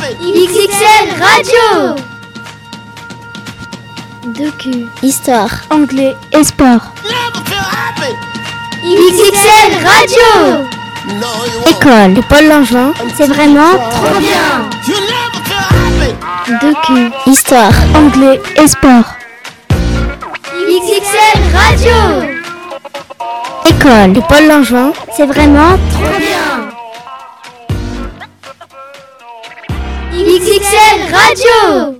XXL Radio. Docu, histoire, anglais et sport. XXL Radio. École de Paul Langevin, c'est vraiment trop bien. Docu, histoire, anglais et sport. XXL Radio. École de Paul Langevin, c'est vraiment trop bien. XXL Radio.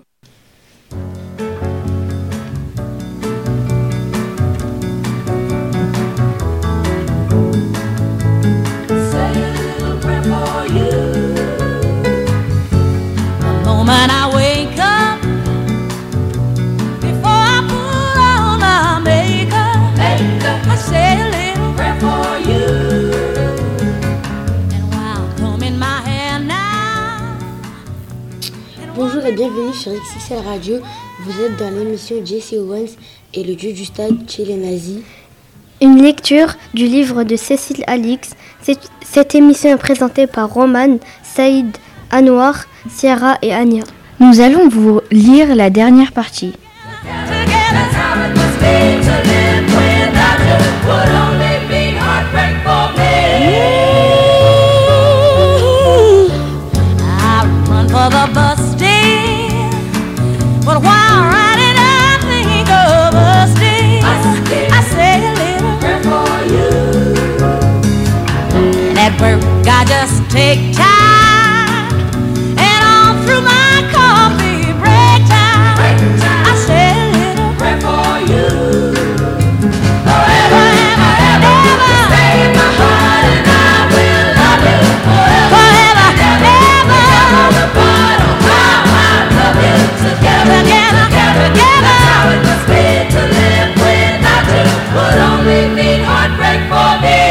Bonjour et bienvenue sur XXL Radio. Vous êtes dans l'émission Jesse Owens et le dieu du stade chez les nazis. Une lecture du livre de Cécile Alix. Cette émission est présentée par Roman, Saïd, Anouar, Sierra et Anya. Nous allons vous lire la dernière partie. I just take time and all through my coffee break time. I say a little prayer for you. Forever and ever, stay in my heart and I will love you forever and ever. On the bottom, how I love you together. That's how it must be to live without you. Would only mean heartbreak for me.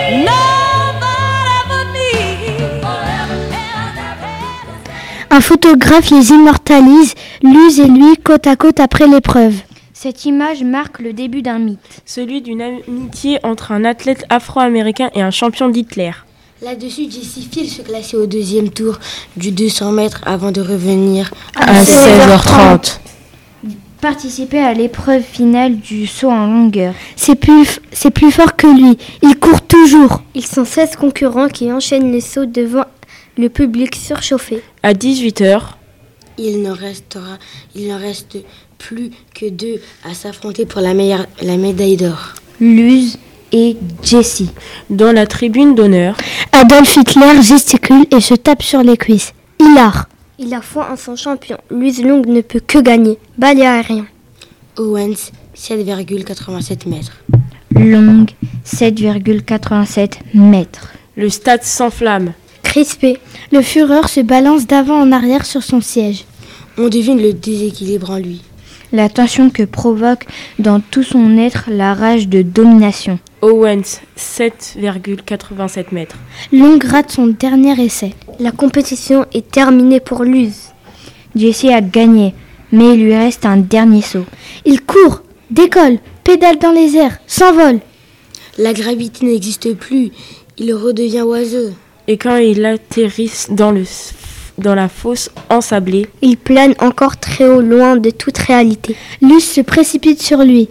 Un photographe les immortalise, Luz et lui, côte à côte après l'épreuve. Cette image marque le début d'un mythe. Celui d'une amitié entre un athlète afro-américain et un champion d'Hitler. Là-dessus, Jessie file se classer au deuxième tour du 200 mètres avant de revenir à 16h30. Participer à l'épreuve finale du saut en longueur. C'est plus fort que lui. Il court toujours. Ils sont 16 concurrents qui enchaînent les sauts devant le public surchauffé. À 18h, il n'en reste plus que 2 à s'affronter pour la médaille d'or. Luz et Jessie. Dans la tribune d'honneur, Adolf Hitler gesticule et se tape sur les cuisses. Il a foi en son champion. Luz Long ne peut que gagner. Balai aérien. Owens, 7,87 mètres. Long, 7,87 mètres. Le stade s'enflamme. Crispé. Le Führer se balance d'avant en arrière sur son siège. On devine le déséquilibre en lui. La tension que provoque dans tout son être la rage de domination. Owens, 7,87 mètres. Long rate son dernier essai. La compétition est terminée pour Luz. Jessie a gagné, mais il lui reste un dernier saut. Il court, décolle, pédale dans les airs, s'envole. La gravité n'existe plus. Il redevient oiseau. Et quand il atterrit dans la fosse ensablée, il plane encore très haut, loin de toute réalité. Luz se précipite sur lui.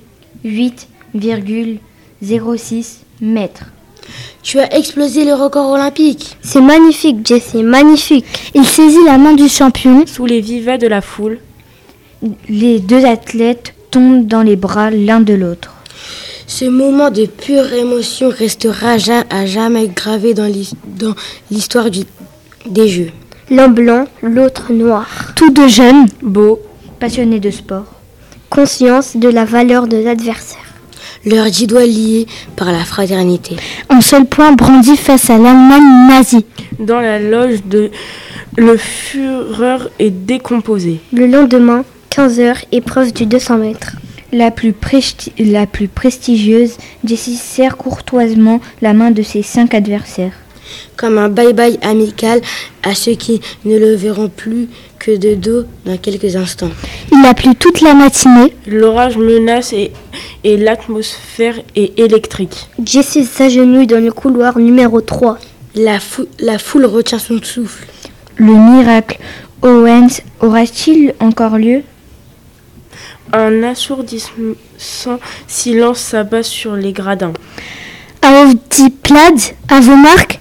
8,06 mètres. Tu as explosé le record olympique. C'est magnifique, Jesse, magnifique. Il saisit la main du champion. Sous les vivets de la foule, les deux athlètes tombent dans les bras l'un de l'autre. Ce moment de pure émotion restera à jamais gravé dans l'histoire des Jeux. L'un blanc, l'autre noir. Tous deux jeunes, beaux, passionnés de sport. Conscience de la valeur de l'adversaire. Leurs 10 doigts liés par la fraternité. Un seul poing brandi face à l'Allemagne nazie. Dans la loge le Führer est décomposé. Le lendemain, 15h, épreuve du 200 mètres. La plus prestigieuse, Jessie serre courtoisement la main de ses 5 adversaires. Comme un bye-bye amical à ceux qui ne le verront plus que de dos dans quelques instants. Il a plu toute la matinée. L'orage menace et l'atmosphère est électrique. Jessie s'agenouille dans le couloir numéro 3. La foule retient son souffle. Le miracle Owens aura-t-il encore lieu? Un assourdissant silence s'abat sur les gradins. Auf die Platz, à vos marques.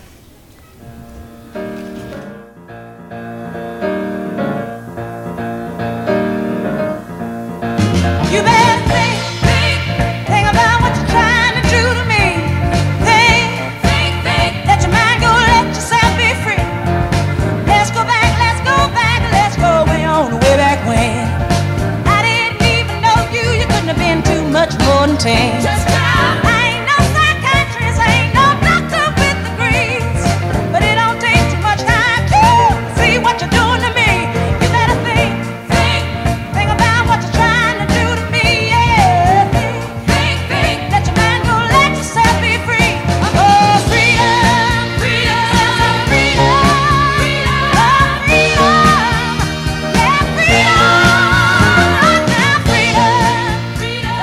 You better think about what you're trying to do to me. Think, let your mind go, let yourself be free. Let's go way on, way back when. I didn't even know you couldn't have been too much more than 10. Just now. I ain't no psychiatrist, I ain't no doctor with degrees, but it don't take too much time to see what you're doing to me. You better think about what you're trying to do to me, yeah. Think, let your mind go, let yourself be free. Oh, freedom, freedom, freedom, oh, freedom, yeah, freedom, now freedom,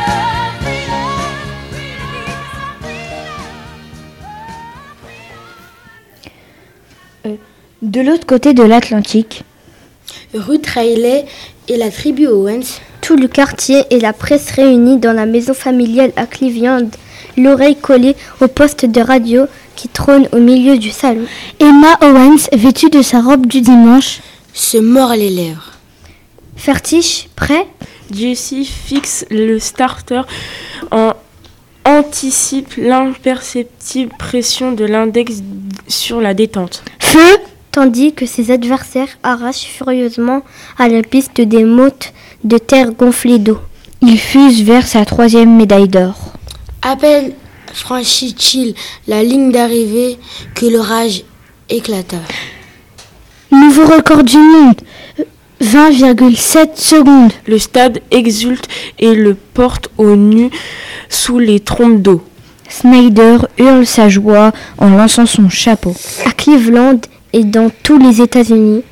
freedom. De l'autre côté de l'Atlantique, Ruth Riley et la tribu Owens. Tout le quartier et la presse réunis dans la maison familiale à Cleveland, l'oreille collée au poste de radio qui trône au milieu du salon. Emma Owens, vêtue de sa robe du dimanche, Se mord les lèvres. Fertiche, prêt? Jesse fixe le starter en anticipe l'imperceptible pression de l'index sur la détente. feu, Tandis que ses adversaires arrachent furieusement à la piste des mottes de terre gonflées d'eau. il fuse vers sa 3e médaille d'or. À peine franchit-il la ligne d'arrivée que l'orage éclata. Nouveau record du monde, 20,7 secondes. Le stade exulte et le porte au nu sous les trompes d'eau. Snyder hurle sa joie en lançant son chapeau. À Cleveland et dans tous les États-Unis.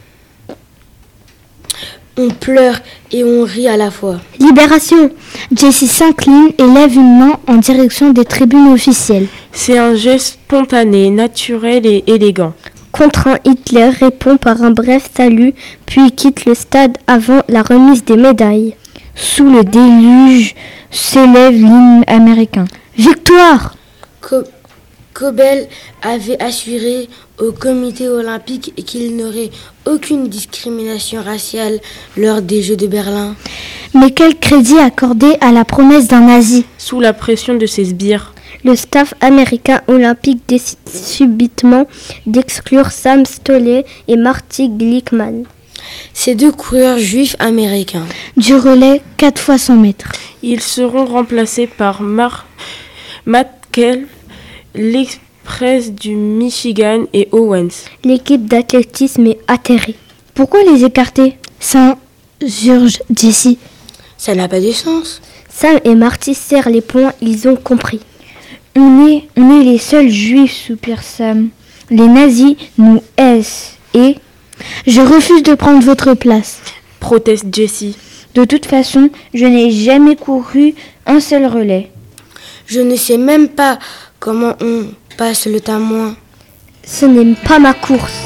On pleure et on rit à la fois. Libération! Jesse s'incline et lève une main en direction des tribunes officielles. C'est un geste spontané, naturel et élégant. Contraint, Hitler répond par un bref salut, puis quitte le stade avant la remise des médailles. Sous le déluge s'élève l'hymne américain. Victoire! Cobel avait assuré au comité olympique qu'il n'aurait aucune discrimination raciale lors des Jeux de Berlin. Mais quel crédit accordé à la promesse d'un nazi? Sous la pression de ses sbires. Le staff américain olympique décide subitement d'exclure Sam Stolle et Marty Glickman. Ces deux coureurs juifs américains. Du relais 4 fois 100 mètres. Ils seront remplacés par Matt Kell, l'Express du Michigan et Owens. L'équipe d'athlétisme est atterrée. Pourquoi les écarter? S'insurge Jesse. Ça n'a pas de sens. Sam et Marty serrent les poings, ils ont compris. On est les seuls juifs, soupire Sam. Les nazis nous haïssent et... Je refuse de prendre votre place. Proteste Jesse. De toute façon, je n'ai jamais couru un seul relais. Je ne sais même pas comment on passe le témoin. Ce n'est pas ma course.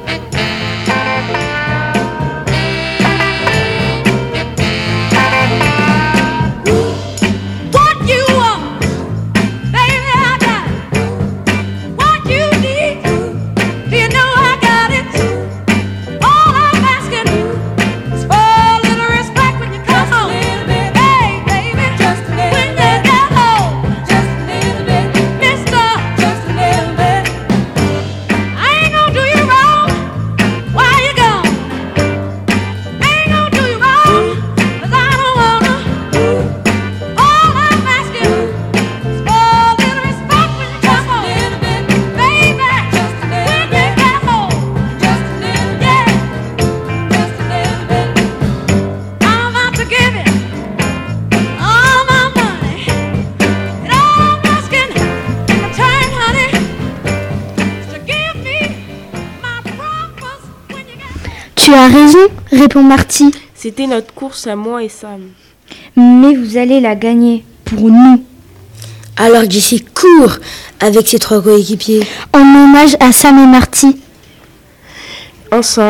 What you want, baby, I got it. What you need, do you know I got it? All I'm asking is for a little respect when you come home. Hey, baby, just a little when you get home, just a little bit, mister, just a little bit. I ain't gonna do you wrong while you're gone. I ain't gonna do you wrong 'cause I don't wanna. All I'm asking is for a little respect when you come home, baby. Just a little when you get home, just a little, yeah, just a little bit. I'm out to give you all my money, and all I'm asking in return, honey, is to give me my promise when you get. Tu as raison, répond Marty. C'était notre course à moi et Sam. Mais vous allez la gagner pour nous. Alors Jesse court avec ses 3 coéquipiers. En hommage à Sam et Marty. Ensemble,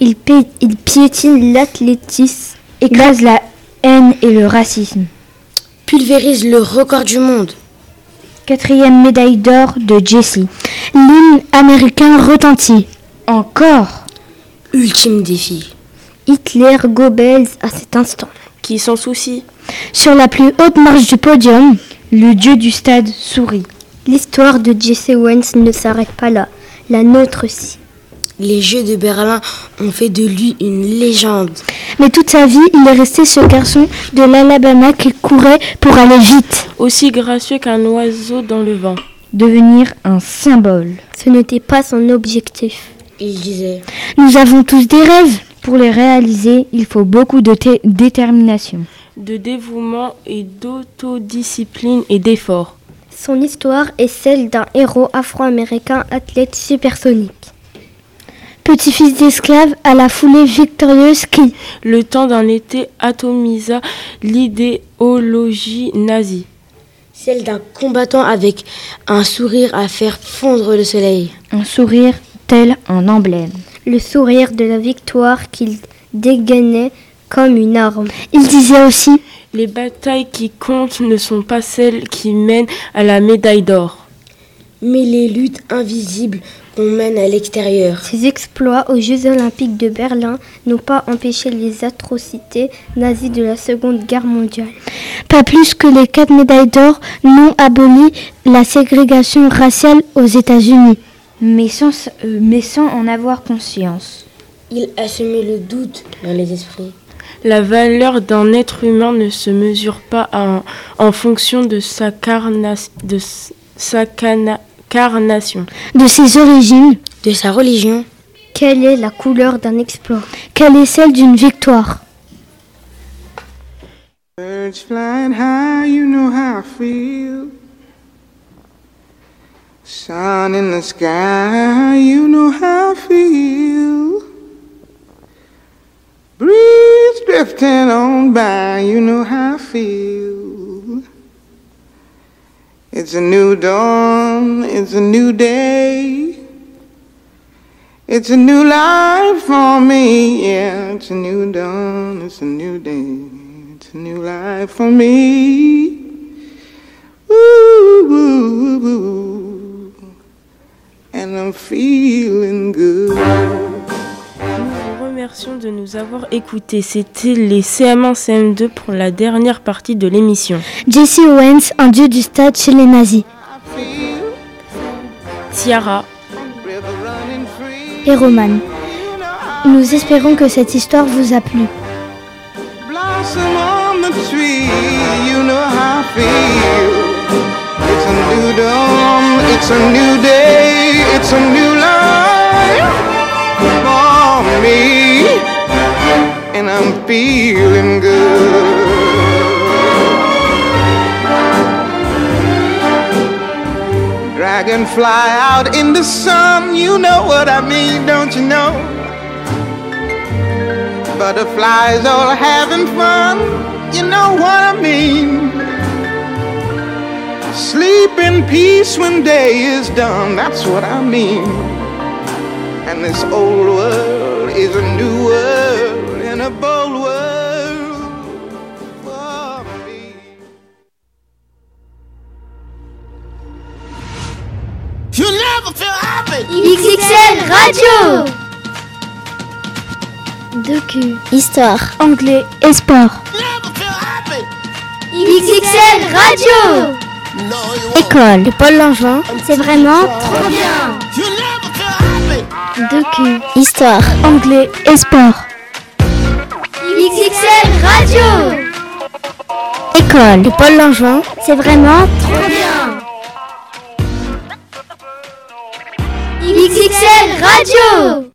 Il piétine l'athlétisme, Écrase la haine et le racisme. Pulvérise le record du monde. 4e médaille d'or de Jessie. L'hymne américain retentit. Encore. Ultime défi. Hitler Goebbels à cet instant. Qui s'en soucie? Sur la plus haute marche du podium, le dieu du stade sourit. L'histoire de Jesse Owens ne s'arrête pas là. La nôtre aussi. Les Jeux de Berlin ont fait de lui une légende. Mais toute sa vie, il est resté ce garçon de l'Alabama qui courait pour aller vite. Aussi gracieux qu'un oiseau dans le vent. Devenir un symbole. Ce n'était pas son objectif. Il disait: Nous avons tous des rêves. Pour les réaliser, il faut beaucoup de détermination. De dévouement et d'autodiscipline et d'effort. Son histoire est celle d'un héros afro-américain athlète supersonique. Petit-fils d'esclave à la foulée victorieuse qui, Le temps d'un été, atomisa l'idéologie nazie. celle d'un combattant avec un sourire à faire fondre le soleil. un sourire tel un emblème. Le sourire de la victoire qu'il dégainait comme une arme. Il disait aussi, Les batailles qui comptent ne sont pas celles qui mènent à la médaille d'or. Mais les luttes invisibles qu'on mène à l'extérieur. Ses exploits aux Jeux Olympiques de Berlin n'ont pas empêché les atrocités nazies de la Seconde Guerre mondiale. pas plus que les 4 médailles d'or n'ont aboli la ségrégation raciale aux États-Unis. Mais sans en avoir conscience. Il a semé le doute dans les esprits. La valeur d'un être humain ne se mesure pas en fonction de sa carnation. De ses origines, De sa religion. Quelle est la couleur d'un exploit? quelle est celle d'une victoire? Birds flying high, you know how I feel. Sun in the sky, you know how I feel. Breeze drifting on by, you know how I feel. It's a new dawn, it's a new day. It's a new life for me, yeah. It's a new dawn, it's a new day. It's a new life for me. Ooh, ooh, ooh. And I'm feeling good. Nous vous remercions de nous avoir écoutés. C'était les CM1, CM2 pour la dernière partie de l'émission. Jesse Owens, un dieu du stade chez les nazis. Ciara, Et Roman. Nous espérons que cette histoire vous a plu. Blossom on the tree, you know how I feel. It's a new dawn, it's a new day, it's a new life for me. And I'm feeling good. Dragonfly out in the sun, you know what I mean, don't you know? Butterflies all having fun, you know what I mean. Sleep in peace when day is done, that's what I mean. And this old world is a new world and a bold world for me. You never feel happy. XXL Radio. 2Q. Histoire, anglais et sport. Never feel happy. XXL Radio. No, you École. Le Paul Langevin, c'est vraiment Trop bien. You never feel happy. 2Q. Histoire, anglais et sport. XXL Radio. École. Le Paul Langevin, c'est vraiment Trop bien. XXL Radio.